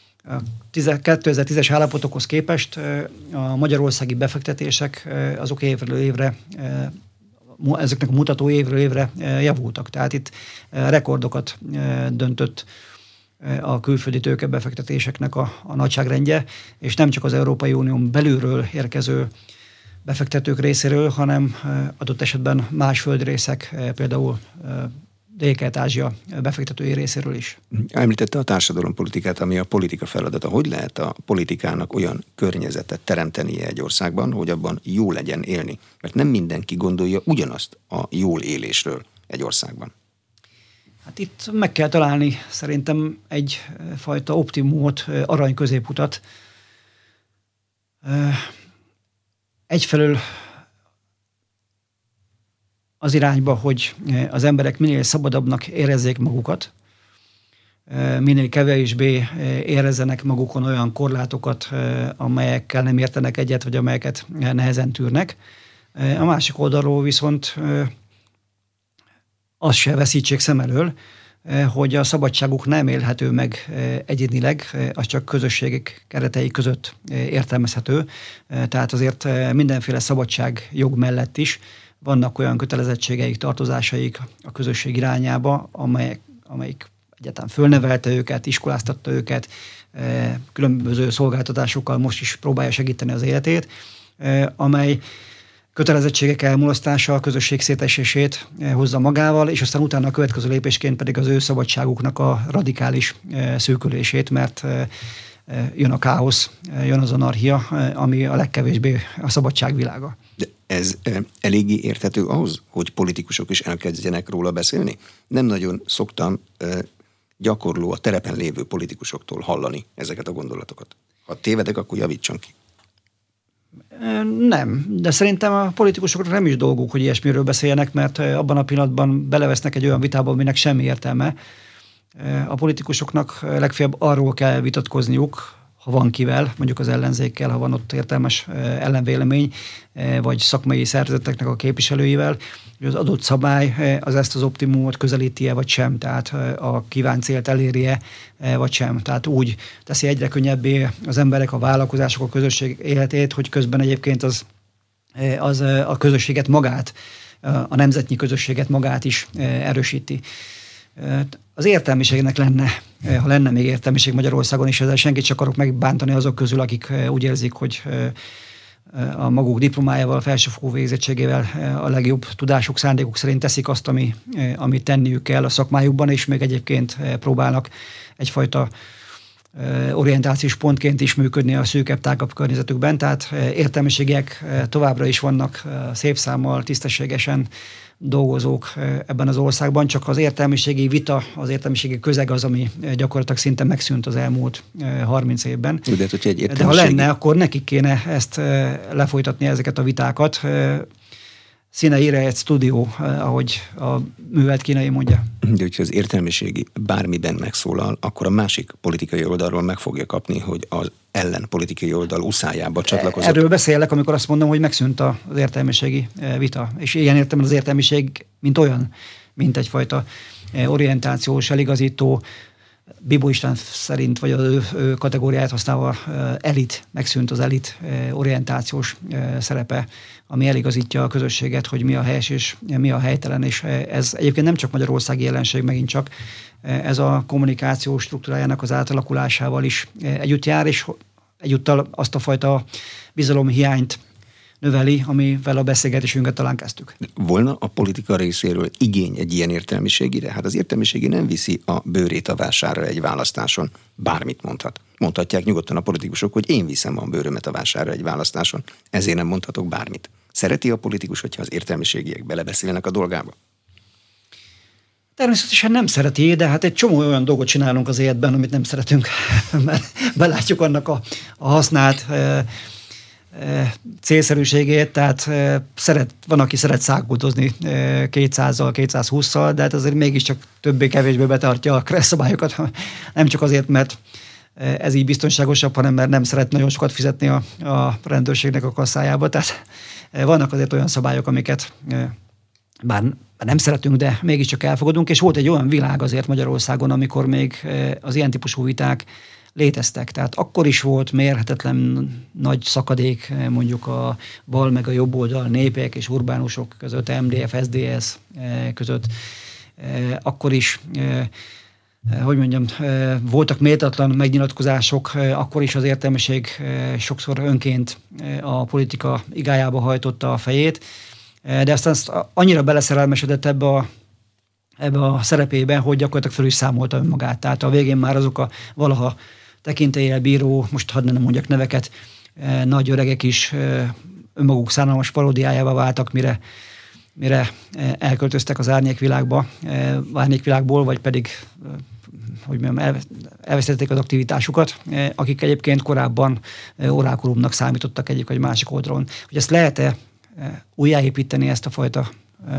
2010-es állapotokhoz képest a magyarországi befektetések azok évről évre, ezeknek a mutató évről évre javultak. Tehát itt rekordokat döntött a külföldi tőkebefektetéseknek a nagyságrendje, és nem csak az Európai Unión belülről érkező befektetők részéről, hanem adott esetben más földrészek, például Dél-Kelet-Ázsia befektetői részéről is. Említette a társadalompolitikát, ami a politika feladata. Hogy lehet a politikának olyan környezetet teremtenie egy országban, hogy abban jó legyen élni? Mert nem mindenki gondolja ugyanazt a jól élésről egy országban. Hát itt meg kell találni szerintem egyfajta optimumot, arany középutat. Egyfelől az irányba, hogy az emberek minél szabadabbnak érezzék magukat, minél kevésbé érezzenek magukon olyan korlátokat, amelyekkel nem értenek egyet, vagy amelyeket nehezen tűrnek. A másik oldalról viszont azt se veszítsék szem elől, hogy a szabadságuk nem élhető meg egyénileg, az csak közösségek keretei között értelmezhető. Tehát azért mindenféle szabadságjog mellett is vannak olyan kötelezettségeik, tartozásaik a közösség irányába, amelyik egyáltalán fölnevelte őket, iskoláztatta őket, különböző szolgáltatásokkal most is próbálja segíteni az életét, amely kötelezettségek elmulasztása, a közösség szétesését hozza magával, és aztán utána a következő lépésként pedig az ő szabadságuknak a radikális szűkülését, mert jön a káosz, jön az anarchia, ami a legkevésbé a szabadság világa. De ez eléggé érthető ahhoz, hogy politikusok is elkezdjenek róla beszélni? Nem nagyon szoktam gyakorló, a terepen lévő politikusoktól hallani ezeket a gondolatokat. Ha tévedek, akkor javítson ki. Nem, de szerintem a politikusokra nem is dolguk, hogy ilyesmiről beszéljenek, mert abban a pillanatban belevesznek egy olyan vitába, aminek semmi értelme. A politikusoknak legfeljebb arról kell vitatkozniuk, ha van kivel, mondjuk az ellenzékkel, ha van ott értelmes ellenvélemény, vagy szakmai szervezeteknek a képviselőivel, hogy az adott szabály az ezt az optimumot közelíti-e, vagy sem, tehát a kívánt célt eléri-e, vagy sem. Tehát úgy teszi egyre könnyebbé az emberek, a vállalkozások, a közösség életét, hogy közben egyébként az a közösséget magát, a nemzetnyi közösséget magát is erősíti. az értelmiségnek lenne, ha lenne még értelmiség Magyarországon, és ezzel senkit sem akarok megbántani azok közül, akik úgy érzik, hogy a maguk diplomájával, felsőfokú végzettségével a legjobb tudásuk, szándékuk szerint teszik azt, amit tenniük kell a szakmájukban, és még egyébként próbálnak egyfajta orientációs pontként is működni a szűkebb, tágabb környezetükben. Tehát értelmiségiek továbbra is vannak szép számmal, tisztességesen dolgozók ebben az országban, csak az értelmiségi vita, az értelmiségi közeg az, ami gyakorlatilag szinte megszűnt az elmúlt 30 évben. De ha lenne, akkor nekik kéne ezt lefolytatni, ezeket a vitákat. Színe ire egy stúdió, ahogy a művelt kínai mondja. De hogyha az értelmiségi bármiben megszólal, akkor a másik politikai oldalról meg fogja kapni, hogy az ellenpolitikai oldal uszájába csatlakozott. Erről beszélek, amikor azt mondom, hogy megszűnt az értelmiségi vita. És ilyen értelemben az értelmiség, mint olyan, mint egyfajta orientációs, eligazító, Bibó István szerint, vagy az ő kategóriáját használva elit, megszűnt az elit orientációs szerepe, ami eligazítja a közösséget, hogy mi a helyes és mi a helytelen, és ez egyébként nem csak magyarországi jelenség, megint csak ez a kommunikáció struktúrájának az átalakulásával is együtt jár, és egyúttal azt a fajta bizalomhiányt növeli, amivel a beszélgetésünket talán kezdtük. Volna a politika részéről igény egy ilyen értelmiségire? Hát az értelmiségi nem viszi a bőrét a vásárra egy választáson. Bármit mondhat. Mondhatják nyugodtan a politikusok, hogy én viszem a bőrömet a vásárra egy választáson. Ezért nem mondhatok bármit. Szereti a politikus, hogyha az értelmiségiek belebeszélnek a dolgába? Természetesen nem szereti, de hát egy csomó olyan dolgot csinálunk az életben, amit nem szeretünk, mert belátjuk annak a hasznát, célszerűségét, tehát van, aki szeret száguldozni 200-zal, 220-szal, de hát azért mégiscsak többé-kevésbé betartja a kresszabályokat, nem csak azért, mert ez így biztonságosabb, hanem mert nem szeret nagyon sokat fizetni a rendőrségnek a kasszájába. Tehát vannak azért olyan szabályok, amiket bár nem szeretünk, de mégiscsak elfogadunk, és volt egy olyan világ azért Magyarországon, amikor még az ilyen típusú viták léteztek. Tehát akkor is volt mérhetetlen nagy szakadék mondjuk a bal meg a jobb oldal népek és urbánusok között, MDF, SZDSZ között. Akkor is, hogy mondjam, voltak méltatlan megnyilatkozások, akkor is az értelmiség sokszor önként a politika igájába hajtotta a fejét, de aztán annyira beleszerelmesedett ebbe a szerepébe, hogy gyakorlatilag föl is számolta önmagát. Tehát a végén már azok a valaha tekintéllyel bíró, most hadd nem mondjak neveket, nagy öregek is önmaguk szánalmas paródiájává váltak, mire elköltöztek az árnyékvilágból, vagy pedig hogy mondjam, elvesztették az aktivitásukat, akik egyébként korábban orákulumnak számítottak egyik vagy másik oldalon. Hogy ezt lehet-e újjáépíteni, ezt a fajta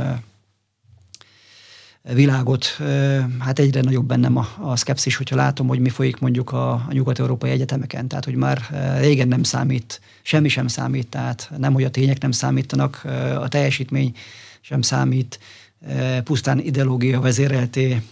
világot, hát egyre nagyobb bennem a szkepszis, hogyha látom, hogy mi folyik mondjuk a nyugat-európai egyetemeken. Tehát, hogy már régen nem számít, semmi sem számít, tehát nem, hogy a tények nem számítanak, a teljesítmény sem számít, pusztán ideológia vezérelté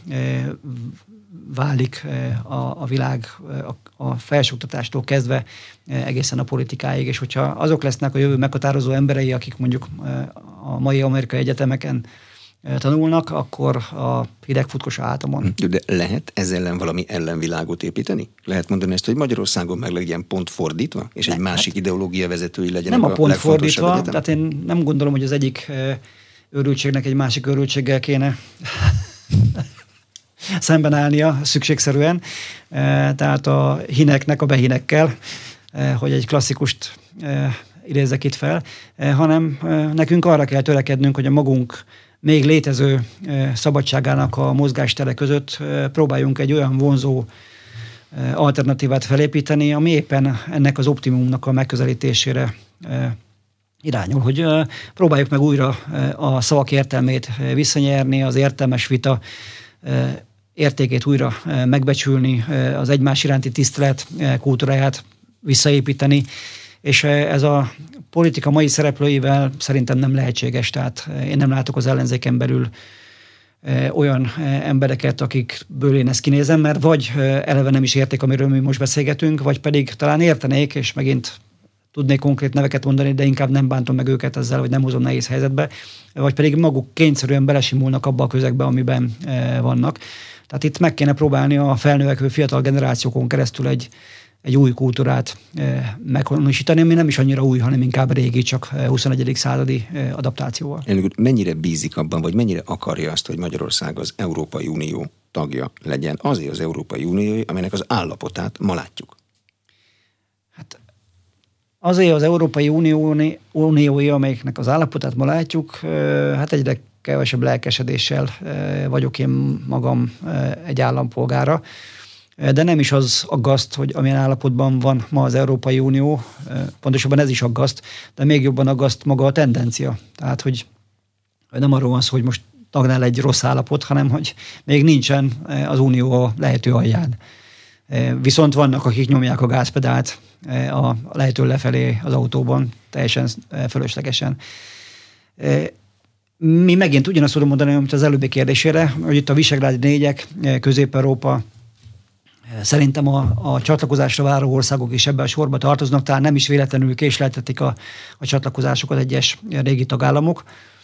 válik a világ a felsőoktatástól kezdve egészen a politikáig, és hogyha azok lesznek a jövő meghatározó emberei, akik mondjuk a mai amerikai egyetemeken tanulnak, akkor a hideg futkos átamon. De lehet ezzel ellen valami ellenvilágot építeni? Lehet mondani ezt, hogy Magyarországon meg legyen pont fordítva, és egy másik ideológia vezetői legyenek nem a pont fordítva, egyetem? Tehát én nem gondolom, hogy az egyik őrültségnek egy másik őrültséggel kéne szemben állnia szükségszerűen. Tehát a hineknek a behinekkel, hogy egy klasszikust idézzek itt fel, hanem nekünk arra kell törekednünk, hogy a magunk még létező szabadságának a mozgástere között próbáljunk egy olyan vonzó alternatívát felépíteni, ami éppen ennek az optimumnak a megközelítésére irányul, hogy próbáljuk meg újra a szavak értelmét visszanyerni, az értelmes vita értékét újra megbecsülni, az egymás iránti tisztelet kultúráját visszaépíteni, és ez a politika mai szereplőivel szerintem nem lehetséges, tehát én nem látok az ellenzéken belül olyan embereket, akikből én ezt kinézem, mert vagy eleve nem is érték, amiről mi most beszélgetünk, vagy pedig talán értenék, és megint tudnék konkrét neveket mondani, de inkább nem bántom meg őket ezzel, vagy nem hozom nehéz helyzetbe, vagy pedig maguk kényszerűen belesimulnak abba a közegbe, amiben vannak. Tehát itt meg kéne próbálni a felnövekvő fiatal generációkon keresztül egy új kultúrát meghonosítani, ami nem is annyira új, hanem inkább régi, csak 21. századi adaptációval. Mennyire bízik abban, vagy mennyire akarja azt, hogy Magyarország az Európai Unió tagja legyen? Azért az Európai Unió, amelynek az állapotát ma látjuk. Hát azért az Európai Uniói, amelyiknek az állapotát ma látjuk, hát egyre kevesebb lelkesedéssel vagyok én magam egy állampolgára. De nem is az aggaszt, hogy amilyen állapotban van ma az Európai Unió, pontosabban ez is aggaszt, de még jobban aggaszt maga a tendencia. Tehát, hogy nem arról van szó, hogy most tagnál egy rossz állapot, hanem hogy még nincsen az Unió a lehető alján. Viszont vannak, akik nyomják a gázpedált a lehető lefelé az autóban, teljesen fölöslegesen. Mi megint ugyanazt tudom mondani, mint az előbbi kérdésére, hogy itt a Visegrádi négyek, Közép-Európa, szerintem a csatlakozásra váró országok is ebben a sorba tartoznak, tehát nem is véletlenül késleltetik a csatlakozásokat egyes régi tagállamok.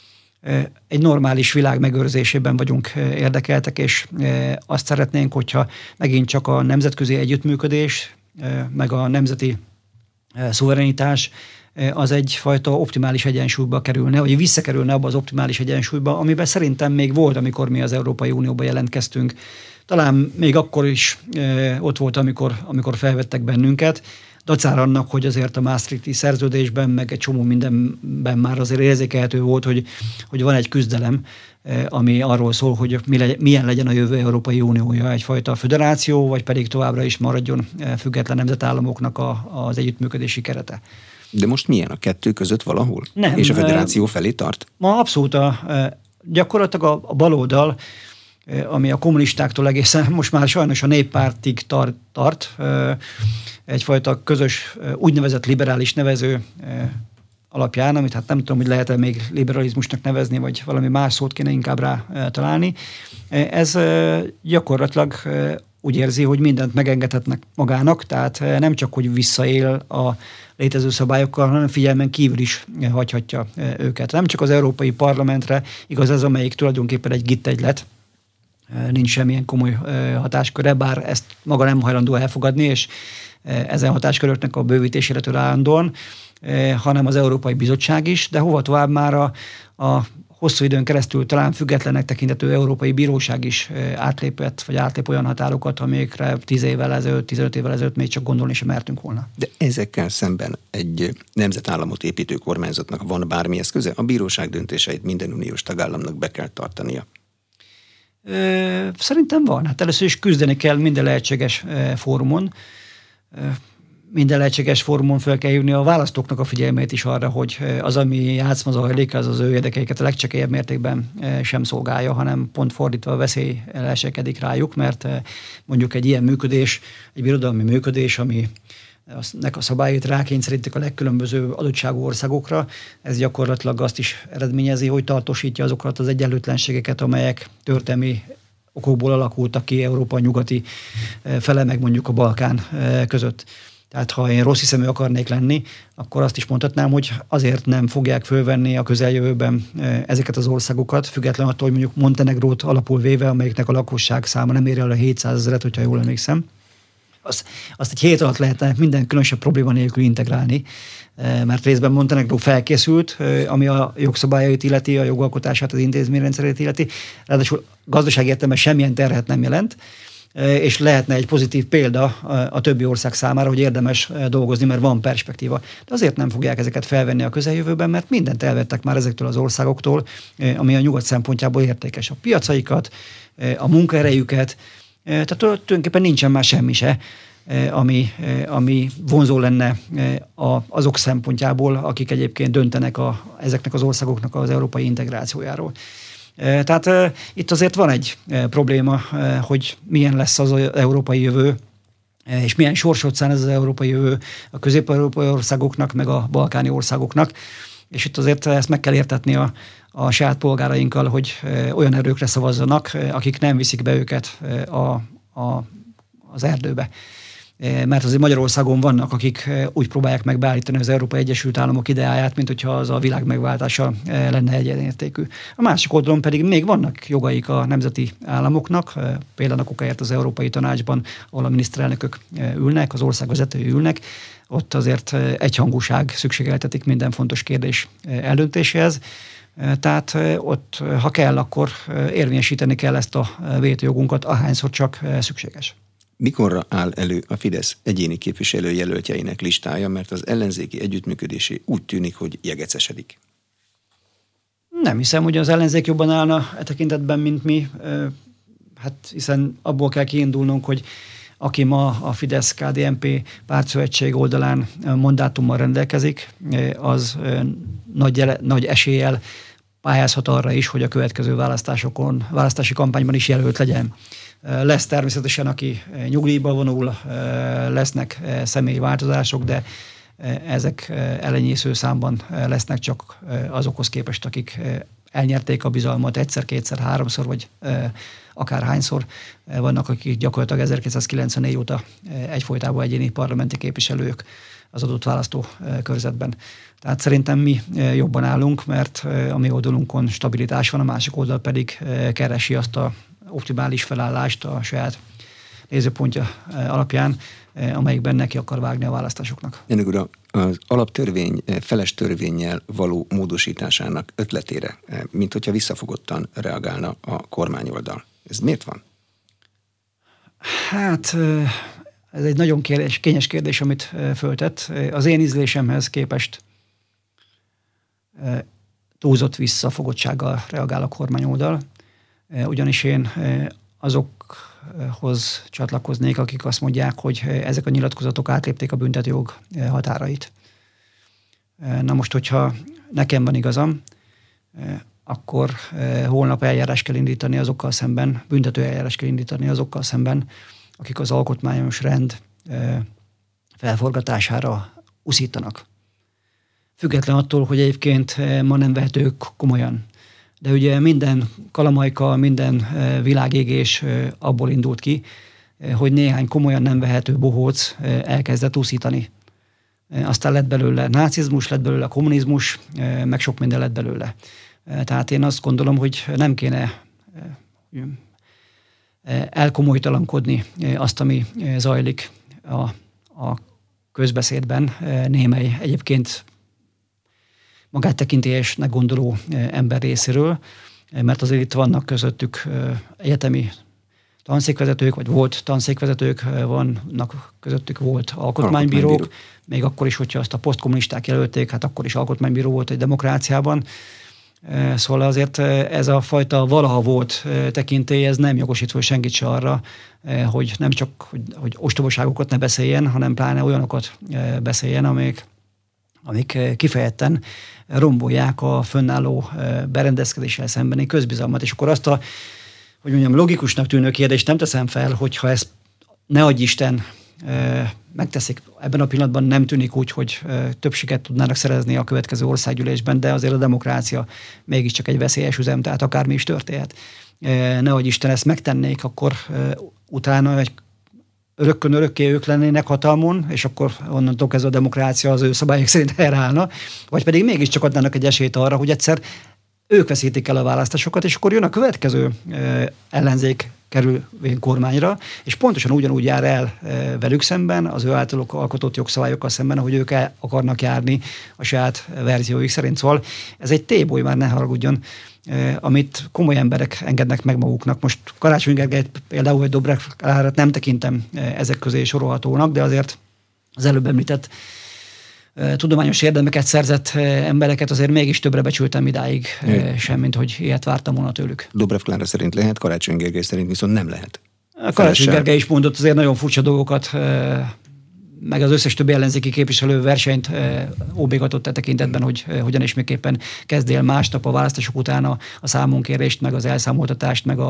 Egy normális világ megőrzésében vagyunk érdekeltek, és azt szeretnénk, hogyha megint csak a nemzetközi együttműködés, meg a nemzeti szuverenitás az egyfajta optimális egyensúlyba kerülne, vagy visszakerülne abba az optimális egyensúlyba, amiben szerintem még volt, amikor mi az Európai Unióba jelentkeztünk. Talán még akkor is ott volt, amikor felvettek bennünket, dacára annak, hogy azért a Maastrichti szerződésben, meg egy csomó mindenben már azért érzékelhető volt, hogy van egy küzdelem, ami arról szól, hogy milyen legyen a jövő Európai Uniója, egyfajta föderáció, vagy pedig továbbra is maradjon független nemzetállamoknak az együttműködési kerete. De most milyen a kettő között valahol? Nem. És a föderáció felé tart? Ma abszolút gyakorlatilag a baloldal, ami a kommunistáktól egészen most már sajnos a néppártig tart, egyfajta közös úgynevezett liberális nevező alapján, amit hát nem tudom, hogy lehet-e még liberalizmusnak nevezni, vagy valami más szót kéne inkább rá találni. Ez gyakorlatilag úgy érzi, hogy mindent megengedhetnek magának, tehát nem csak, hogy visszaél a létező szabályokkal, hanem figyelmen kívül is hagyhatja őket. Nem csak az Európai Parlamentre, igaz ez, amelyik tulajdonképpen egy gittegylet, nincs semmilyen komoly hatásköre, bár ezt maga nem hajlandó elfogadni, és ezen hatásköröknek a bővítésére tör állandóan, hanem az Európai Bizottság is, de hova tovább már a hosszú időn keresztül talán függetlennek tekintető Európai Bíróság is átlépett, vagy átlép olyan határokat, amikre 10 évvel ezelőtt, 15 évvel ezelőtt még csak gondolni sem mertünk volna. De ezekkel szemben egy nemzetállamot építő kormányzatnak van bármi eszköze? A bíróság döntéseit minden uniós tagállamnak be kell tartania. Szerintem van. Hát először is küzdeni kell minden lehetséges fórumon. Minden lehetséges fórumon fel kell hívni a választóknak a figyelmét is arra, hogy az, ami játszma zajlik, az ő érdekeiket a legcsekélyebb mértékben sem szolgálja, hanem pont fordítva a veszély leselkedik rájuk, mert mondjuk egy ilyen működés, egy birodalmi működés, ami nek a szabályait rákényszerítik a legkülönböző adottságú országokra, ez gyakorlatilag azt is eredményezi, hogy tartósítja azokat az egyenlőtlenségeket, amelyek történelmi okokból alakultak ki Európa nyugati fele, meg mondjuk a Balkán között. Tehát ha én rossz hiszemű akarnék lenni, akkor azt is mondhatnám, hogy azért nem fogják fölvenni a közeljövőben ezeket az országokat, függetlenül attól, hogy mondjuk Montenegrót alapul véve, amelyiknek a lakosság száma nem ér el a 700 000-et, hogyha jól emlékszem. Azt egy hét alatt lehetne minden különösebb probléma nélkül integrálni, mert részben Montenegró felkészült, ami a jogszabályait illeti, a jogalkotását, az intézményrendszerét illeti, ráadásul gazdasági értelemben semmilyen terhet nem jelent, és lehetne egy pozitív példa a többi ország számára, hogy érdemes dolgozni, mert van perspektíva. De azért nem fogják ezeket felvenni a közeljövőben, mert mindent elvettek már ezektől az országoktól, ami a nyugat szempontjából értékes. A piacaikat, a munkaerejüket, tehát tulajdonképpen nincsen már semmi se, ami vonzó lenne azok szempontjából, akik egyébként döntenek ezeknek az országoknak az európai integrációjáról. Tehát itt azért van egy probléma, hogy milyen lesz az európai jövő, és milyen sorsot szán ez az európai jövő a közép-európai országoknak, meg a balkáni országoknak. És itt azért ezt meg kell értetni a saját polgárainkkal, hogy olyan erőkre szavazzanak, akik nem viszik be őket az erdőbe. mert azért Magyarországon vannak, akik úgy próbálják meg beállítani az Európai Egyesült Államok ideáját, mint hogyha az a világ megváltása lenne egyenértékű. A másik oldalon pedig még vannak jogaik a nemzeti államoknak, például a kokáért az Európai Tanácsban, ahol a miniszterelnökök ülnek, az országvezetői ülnek, ott azért egyhangúság szükségeltetik minden fontos kérdés eldöntéséhez. Tehát ott, ha kell, akkor érvényesíteni kell ezt a vétójogunkat, ahányszor csak szükséges. Mikorra áll elő a Fidesz egyéni képviselőjelöltjeinek listája, mert az ellenzéki együttműködésé úgy tűnik, hogy jegecesedik? Nem hiszem, hogy az ellenzék jobban állna e tekintetben, mint mi. Hát hiszen abból kell kiindulnunk, hogy aki ma a Fidesz-KDNP pártszövetség oldalán mandátummal rendelkezik, az nagy eséllyel pályázhat arra is, hogy a következő választási kampányban is jelölt legyen. Lesz természetesen, aki nyugdíjba vonul, lesznek személyi változások, de ezek elenyésző számban lesznek csak azokhoz képest, akik elnyerték a bizalmat egyszer, kétszer, háromszor, vagy akárhányszor. Vannak, akik gyakorlatilag 1994 óta egyfolytában egyéni parlamenti képviselők az adott választókörzetben. Tehát szerintem mi jobban állunk, mert a mi oldalunkon stabilitás van, a másik oldal pedig keresi azt a optimális felállást a saját nézőpontja alapján, amelyikben neki akar vágni a választásoknak. Elnök úr, az alaptörvény feles törvénnyel való módosításának ötletére, mint hogyha visszafogottan reagálna a kormányoldal. Ez miért van? Hát ez egy nagyon kényes kérdés, amit föltett. Az én ízlésemhez képest túlzott visszafogottsággal reagál a kormányoldal, ugyanis én azokhoz csatlakoznék, akik azt mondják, hogy ezek a nyilatkozatok átlépték a büntetőjog határait. Na most, hogyha nekem van igazam, akkor holnap eljárás kell indítani azokkal szemben, büntető eljárás kell indítani azokkal szemben, akik az alkotmányos rend felforgatására uszítanak. Független attól, hogy egyébként ma nem vehetők komolyan. De ugye minden kalamajka, minden világégés abból indult ki, hogy néhány komolyan nem vehető bohóc elkezdett úszítani. Aztán lett belőle nácizmus, lett belőle kommunizmus, meg sok minden lett belőle. Tehát én azt gondolom, hogy nem kéne elkomolytalankodni azt, ami zajlik a közbeszédben némely egyébként magát tekintélyesnek gondoló ember részéről, mert azért itt vannak közöttük egyetemi tanszékvezetők, vagy volt tanszékvezetők, vannak közöttük volt alkotmánybírók, még akkor is, hogyha azt a posztkommunisták jelölték, hát akkor is alkotmánybíró volt egy demokráciában. Szóval azért ez a fajta valaha volt tekintély, ez nem jogosít fel senkit se arra, hogy nem csak hogy ostobaságokat ne beszéljen, hanem pláne olyanokat beszéljen, amik kifejezetten rombolják a fönnálló berendezkedéssel szembeni közbizalmat. És akkor azt hogy mondjam, logikusnak tűnő kérdést nem teszem fel, hogyha ezt ne adj Isten megteszik. Ebben a pillanatban nem tűnik úgy, hogy többséget tudnának szerezni a következő országgyűlésben, de azért a demokrácia mégiscsak egy veszélyes üzem, tehát akármi is történhet. Nehogy Isten ezt megtennék, akkor utána örökkön-örökké ők lennének hatalmon, és akkor onnantól kezdve a demokrácia az ő szabályok szerint helyreállna, vagy pedig mégiscsak adnának egy esélyt arra, hogy egyszer ők veszítik el a választásokat, és akkor jön a következő ellenzék kerülvén kormányra, és pontosan ugyanúgy jár el velük szemben, az ő általuk alkotott jogszabályokkal szemben, ahogy ők el akarnak járni a saját verzióik szerint. Szóval ez egy téboly, már ne haragudjon, amit komoly emberek engednek meg maguknak. Most Karácsony Gergelyt például, vagy Dobrev Klárat nem tekintem ezek közé sorolhatónak, de azért az előbb említett tudományos érdemeket szerzett embereket azért mégis többre becsültem idáig, semmint hogy ilyet vártam volna tőlük. Dobrev Klára szerint lehet, Karácsony Gergely szerint viszont nem lehet. Karácsony Gergely is mondott azért nagyon furcsa dolgokat, meg az összes többi ellenzéki képviselő versenyt óbégatott tekintetben, hogy hogyan és miképpen kezdél másnap a választások után a számonkérést, meg az elszámoltatást, meg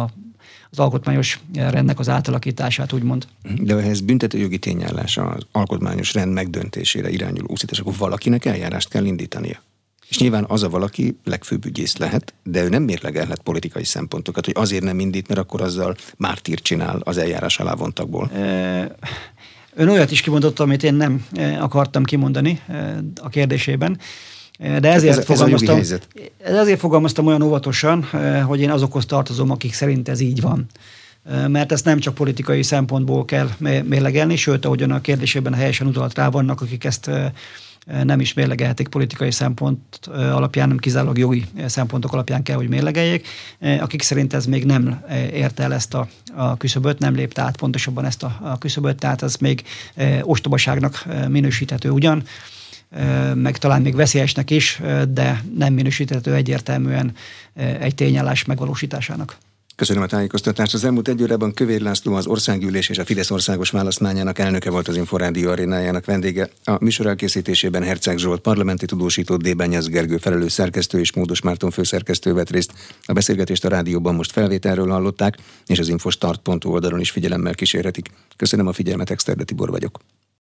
az alkotmányos rendnek az átalakítását, úgymond. De ehhez büntetőjogi tényállása, az alkotmányos rend megdöntésére irányuló úszítás, akkor valakinek eljárást kell indítania. És nyilván az a valaki legfőbb ügyész lehet, de ő nem mérlegelhet politikai szempontokat, hogy azért nem indít, mert akkor azzal mártírt csinál az eljárás alá vontakból. Ön olyat is kimondott, amit én nem akartam kimondani a kérdésében. De ezért fogalmaztam olyan óvatosan, hogy én azokhoz tartozom, akik szerint ez így van. Mert ezt nem csak politikai szempontból kell mérlegelni, sőt, ahogyan a kérdésében helyesen utalt rá, vannak, akik ezt nem is mérlegelhetik politikai szempont alapján, nem kizárólag jogi szempontok alapján kell, hogy mérlegeljék, akik szerint ez még nem érte el ezt a küszöböt, nem lépte át pontosabban ezt a küszöböt, tehát ez még ostobaságnak minősíthető ugyan, meg talán még veszélyesnek is, de nem minősíthető egyértelműen egy tényállás megvalósításának. Köszönöm a tájékoztatást. Az elmúlt egy órában Kövér László, az Országgyűlés és a Fidesz országos választmányának elnöke volt az Inforádió arénájának vendége. A műsor elkészítésében Herceg Zsolt parlamenti tudósító, D. Benyesz Gergő felelős szerkesztő és Módos Márton főszerkesztő vett részt. A beszélgetést a rádióban most felvételről hallották, és az infostart.hu oldalon is figyelemmel kísérhetik. Köszönöm a figyelmet, Exterde Tibor vagyok.